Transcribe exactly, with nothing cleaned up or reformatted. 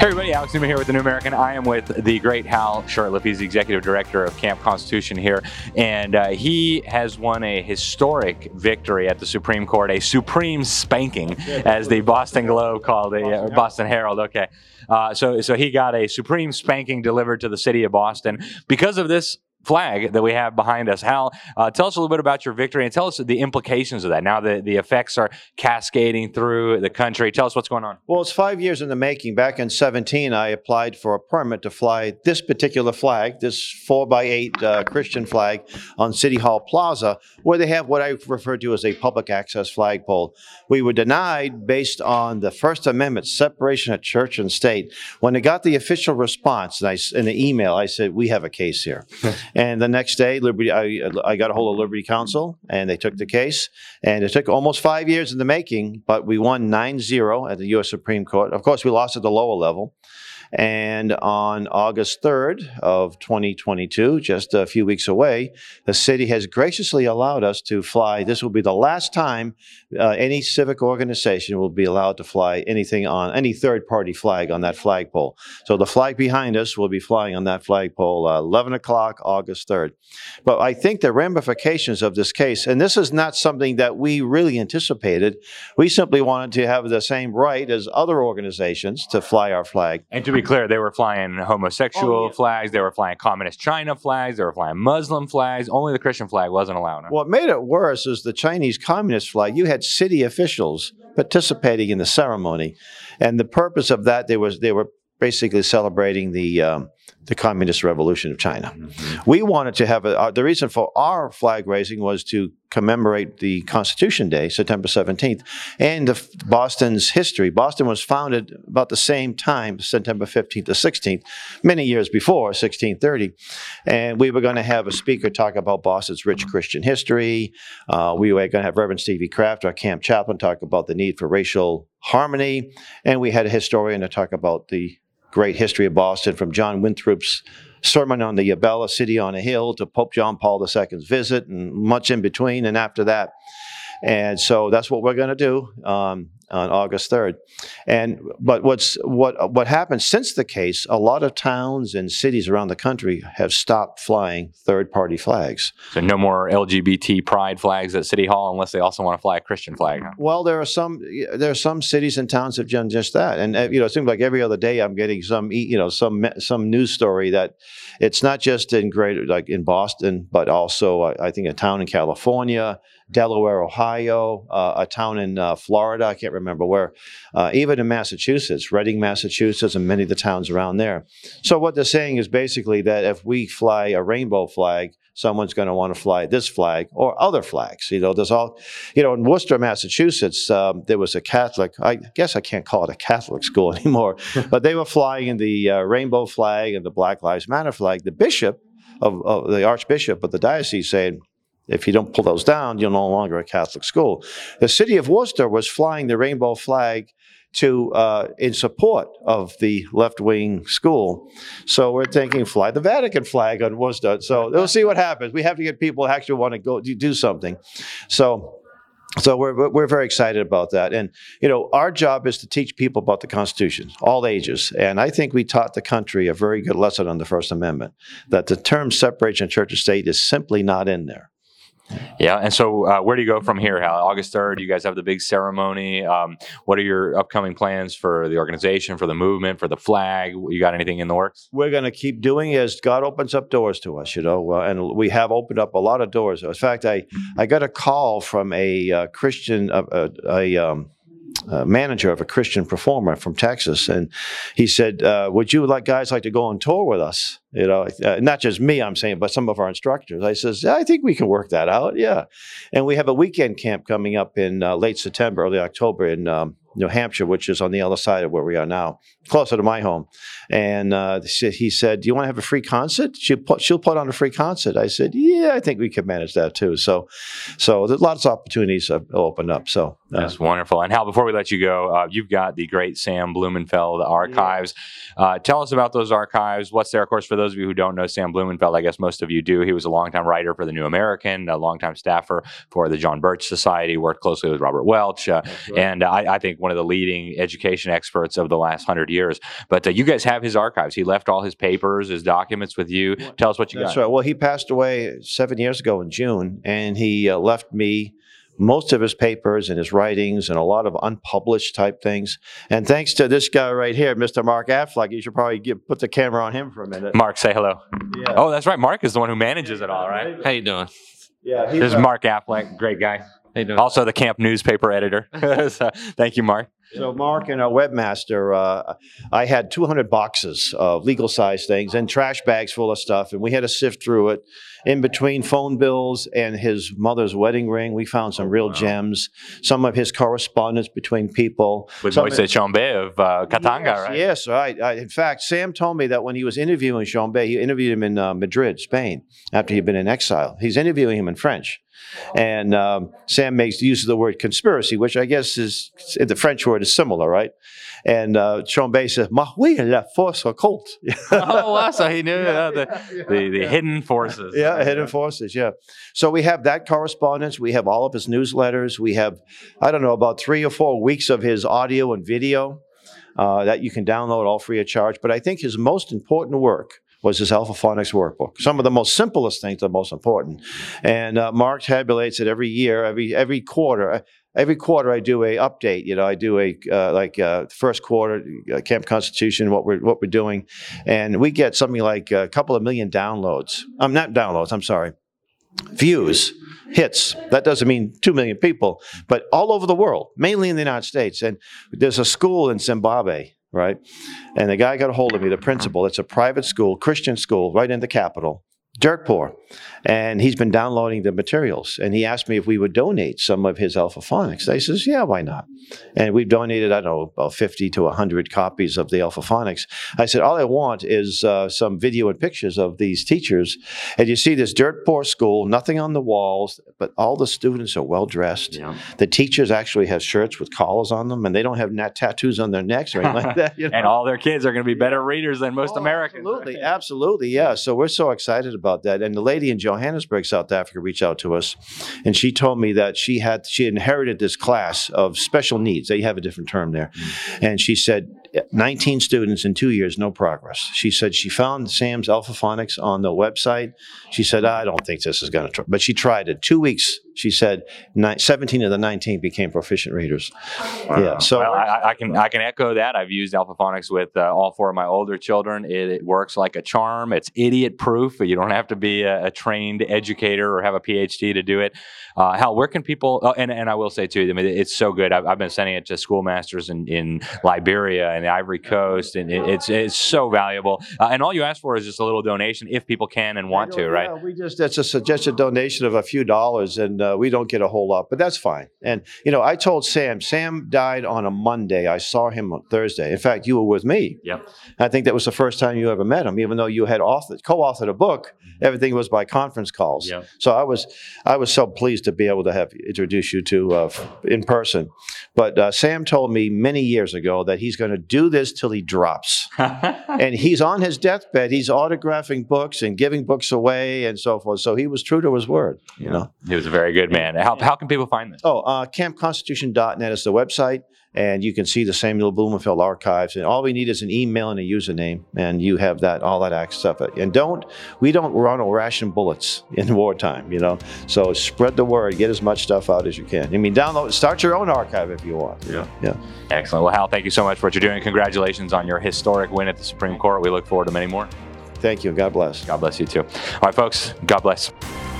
Hey everybody, Alex Newman here with The New American. I am with the great Hal Shurtleff. He's the executive director of Camp Constitution here, and uh, he has won a historic victory at the Supreme Court, a supreme spanking, as the Boston Globe called it, uh, Boston Herald. Okay, uh, so so he got a supreme spanking delivered to the city of Boston because of this flag that we have behind us. Hal, uh, tell us a little bit about your victory and tell us the implications of that. Now the, the effects are cascading through the country. Tell us what's going on. Well, it's five years in the making. Back in seventeen, I applied for a permit to fly this particular flag, this four by eight uh, Christian flag on City Hall Plaza, where they have what I refer to as a public access flagpole. We were denied based on the First Amendment, separation of church and state. When I got the official response and I, in the email, I said, we have a case here. And the next day, Liberty, I, I got a hold of Liberty Counsel, and they took the case. And it took almost five years in the making, but we won nine zero at the U S Supreme Court. Of course, we lost at the lower level. And on August third of twenty twenty-two, just a few weeks away, the city has graciously allowed us to fly. This will be the last time uh, any civic organization will be allowed to fly anything on any third-party flag on that flagpole. So the flag behind us will be flying on that flagpole uh, eleven o'clock, August third. But I think the ramifications of this case, and this is not something that we really anticipated. We simply wanted to have the same right as other organizations to fly our flag. And to be clear, they were flying homosexual Oh, yeah. flags, they were flying communist China flags, they were flying Muslim flags. Only the Christian flag wasn't allowed. Huh? What made it worse is the Chinese Communist flag. You had city officials participating in the ceremony, and the purpose of that, they was they were basically celebrating the um, the Communist Revolution of China. Mm-hmm. We wanted to have a, uh, the reason for our flag raising was to commemorate the Constitution Day, September seventeenth, and the, Boston's history. Boston was founded about the same time, September fifteenth to sixteenth, many years before, sixteen thirty. And we were going to have a speaker talk about Boston's rich Christian history. Uh, we were going to have Reverend Stevie Kraft, our camp chaplain, talk about the need for racial harmony. And we had a historian to talk about the great history of Boston, from John Winthrop's sermon on the Bella City on a Hill to Pope John Paul the Second's visit, and much in between and after that. And so that's what we're going to do um, on August third. And but what's what what happened since the case? A lot of towns and cities around the country have stopped flying third-party flags. So no more L G B T pride flags at City Hall unless they also want to fly a Christian flag. Huh? Well, there are some there are some cities and towns that have done just that. And uh, you know, it seems like every other day I'm getting some you know some some news story that it's not just in greater like in Boston, but also uh, I think a town in California, Delaware, Ohio, uh, a town in uh, Florida, I can't remember where, uh, even in Massachusetts, Reading, Massachusetts, and many of the towns around there. So what they're saying is basically that if we fly a rainbow flag, someone's going to want to fly this flag or other flags. You know, there's all, you know, in Worcester, Massachusetts, um, there was a Catholic, I guess I can't call it a Catholic school anymore, but they were flying in the uh, rainbow flag and the Black Lives Matter flag. The bishop of, of the Archbishop of the diocese saying, if you don't pull those down, you're no longer a Catholic school. The city of Worcester was flying the rainbow flag to uh, in support of the left-wing school. So we're thinking, fly the Vatican flag on Worcester. So we'll see what happens. We have to get people who actually want to go do something. So. So we're we're very excited about that. And, you know, our job is to teach people about the Constitution, all ages. And I think we taught the country a very good lesson on the First Amendment, that the term separation of church and state is simply not in there. Yeah, and so uh, where do you go from here, Hal? August third, you guys have the big ceremony. Um, what are your upcoming plans for the organization, for the movement, for the flag? You got anything in the works? We're going to keep doing as God opens up doors to us, you know, uh, and we have opened up a lot of doors. In fact, I, I got a call from a uh, Christian, uh, uh, a um, uh, manager of a Christian performer from Texas, and he said, uh, would you like guys like to go on tour with us? You know, uh, not just me, I'm saying, but some of our instructors. I says, yeah, I think we can work that out. Yeah. And we have a weekend camp coming up in uh, late September, early October in um, New Hampshire, which is on the other side of where we are now, closer to my home. And uh, he said, do you want to have a free concert? She'll put, she'll put on a free concert. I said, yeah, I think we can manage that too. So so there's lots of opportunities have opened up. So uh, That's wonderful. And Hal, before we let you go, uh, you've got the great Sam Blumenfeld archives. Yeah. Uh, tell us about those archives. What's there, of course, for those those of you who don't know Sam Blumenfeld, I guess most of you do. He was a longtime writer for the New American, a longtime staffer for the John Birch Society, worked closely with Robert Welch, uh, right. and I, I think one of the leading education experts of the last hundred years. But uh, you guys have his archives. He left all his papers, his documents with you. Tell us what you That's got. Right. Well, he passed away seven years ago in June, and he uh, left me most of his papers and his writings and a lot of unpublished type things. And thanks to this guy right here, Mister Mark Affleck, you should probably give, put the camera on him for a minute. Mark, say hello. Yeah. Oh, that's right. Mark is the one who manages it all, right? How you doing? Yeah, this is Mark Affleck, great guy. How you doing? Also the camp newspaper editor. So, thank you, Mark. So Mark and our webmaster, uh, I had two hundred boxes of legal size things and trash bags full of stuff, and we had to sift through it. In between phone bills and his mother's wedding ring, we found some real wow. gems. Some of his correspondence between people. With Moise Chombe of uh, Katanga, yes, right? Yes, right. I, in fact, Sam told me that when he was interviewing Chombe, he interviewed him in uh, Madrid, Spain, after he'd been in exile. He's interviewing him in French. And um, Sam makes use of the word conspiracy, which I guess is, the French word is similar, right? And uh, Chombe says, "Ma oui, la force occulte." Oh, wow. So he knew uh, the, the, the hidden forces. Yeah, hidden forces, yeah. So we have that correspondence. We have all of his newsletters. We have, I don't know, about three or four weeks of his audio and video uh, that you can download all free of charge. But I think his most important work was his Alphaphonics workbook. Some of the most simplest things are most important. And uh, Mark tabulates it every year, every every quarter. Every quarter I do a update. You know, I do a uh, like uh, first quarter uh, Camp Constitution, what we're what we're doing, and we get something like a couple of million downloads. I'm um, not downloads. I'm sorry, views, hits. That doesn't mean two million people, but all over the world, mainly in the United States. And there's a school in Zimbabwe, right? And the guy got a hold of me, the principal. It's a private school, Christian school, right in the capital. Dirt poor. And he's been downloading the materials. And he asked me if we would donate some of his Alphaphonics. I says, yeah, why not? And we've donated, I don't know, about fifty to one hundred copies of the Alphaphonics. I said, all I want is uh, some video and pictures of these teachers. And you see this dirt poor school, nothing on the walls, but all the students are well dressed. Yeah. The teachers actually have shirts with collars on them, and they don't have nat- tattoos on their necks or anything like that. You know? And all their kids are going to be better readers than most oh, Americans. Absolutely, absolutely, yeah. So we're so excited about that. And the lady in Johannesburg, South Africa, reached out to us, and she told me that she had she inherited this class of special needs. They have a different term there. Mm-hmm. And she said, nineteen students in two years, no progress. She said she found Sam's Alphaphonics on the website. She said, I don't think this is going to try. But she tried it. Two weeks, she said, seventeen of the nineteen became proficient readers. Wow. Yeah. So well, I, I can I can echo that. I've used Alphaphonics with uh, all four of my older children. It, it works like a charm. It's idiot proof. You don't have to be a, a trained educator or have a P H D to do it. Uh, Hal, where can people? Oh, and and I will say too, I mean, it's so good. I've, I've been sending it to schoolmasters in, in Liberia and the Ivory Coast, and it, it's it's so valuable. Uh, and all you ask for is just a little donation if people can and want to, right? Yeah, we just that's a suggested donation of a few dollars, and uh, we don't get a whole lot, but that's fine. And you know, I told Sam. Sam died on a Monday. I saw him on Thursday. In fact, you were with me. Yep. I think that was the first time you ever met him, even though you had authored, co-authored a book. Everything was by conference calls. Yep. So I was I was so pleased to be able to have introduce you to uh, in person. But uh, Sam told me many years ago that he's going to do this till he drops. And he's on his deathbed. He's autographing books and giving books away and so forth. So he was true to his word. You know, he was a very good man. How how can people find this? Oh, uh, camp constitution dot net is the website. And you can see the Samuel Blumenfeld archives. And all we need is an email and a username. And you have that, all that stuff. And don't, we don't run or ration bullets in wartime, you know. So spread the word, get as much stuff out as you can. I mean, download, start your own archive if you want. Yeah. Yeah. Excellent. Well, Hal, thank you so much for what you're doing. Congratulations on your historic win at the Supreme Court. We look forward to many more. Thank you. God bless. God bless you too. All right, folks. God bless.